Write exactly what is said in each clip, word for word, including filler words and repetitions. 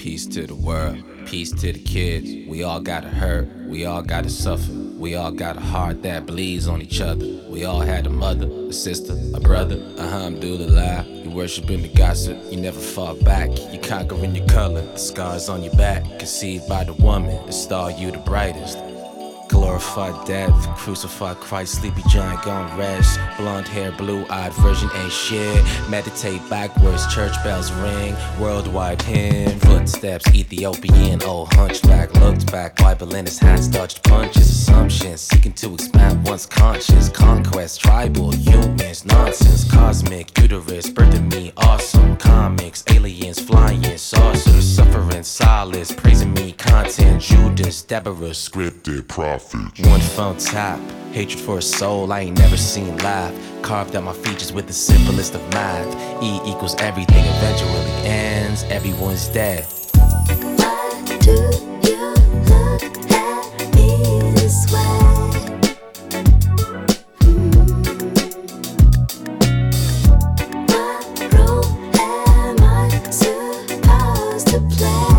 Peace to the world, peace to the kids. We all gotta hurt, we all gotta suffer. We all got a heart that bleeds on each other. We all had a mother, a sister, a brother. Alhamdulillah, you worshiping the gossip. You never fought back, you conquering your color. The scars on your back, conceived by the woman. The star you the brightest. Glorified death, crucified Christ, sleepy giant gone rest. Blonde hair, blue-eyed virgin ain't shit. Meditate backwards, church bells ring. Worldwide hymn, footsteps, Ethiopian. Old hunchback looked back, Bible in his hands, dodged punches. Assumptions, seeking to expand one's conscience. Conquest, tribal, humans, nonsense. Cosmic, uterus, birthing me, awesome. Comics, aliens, flying saucers. Suffering, solace, praising me, content. Judas, Deborah, Scripted prophet. one phone tap, hatred for a soul I ain't never seen laugh. Carved out my features with the simplest of math. E equals everything eventually ends, everyone's dead. Why do you look at me this way? What role am I supposed to play?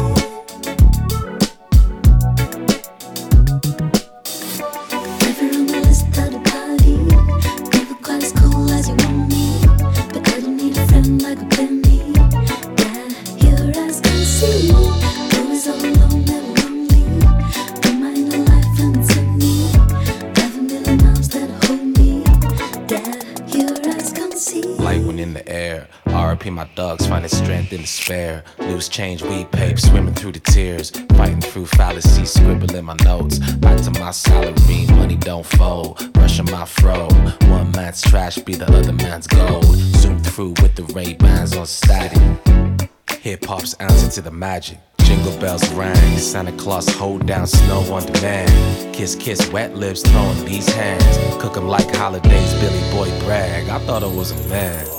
Light one in the air, R I P my dogs, finding strength in despair. Loose change, weed pape, swimming through the tears. Fighting through fallacies, scribbling my notes. Back to my salary, money don't fold. Brushing my fro, one man's trash be the other man's gold. Zoom through with the Ray-Bans on static. Hip-hop's answer to the magic. Jingle bells rang, Santa Claus hold down snow on demand. Kiss, kiss, wet lips, throwing these hands. Cook 'em like holidays, Billy Boy brag. I thought I was a man.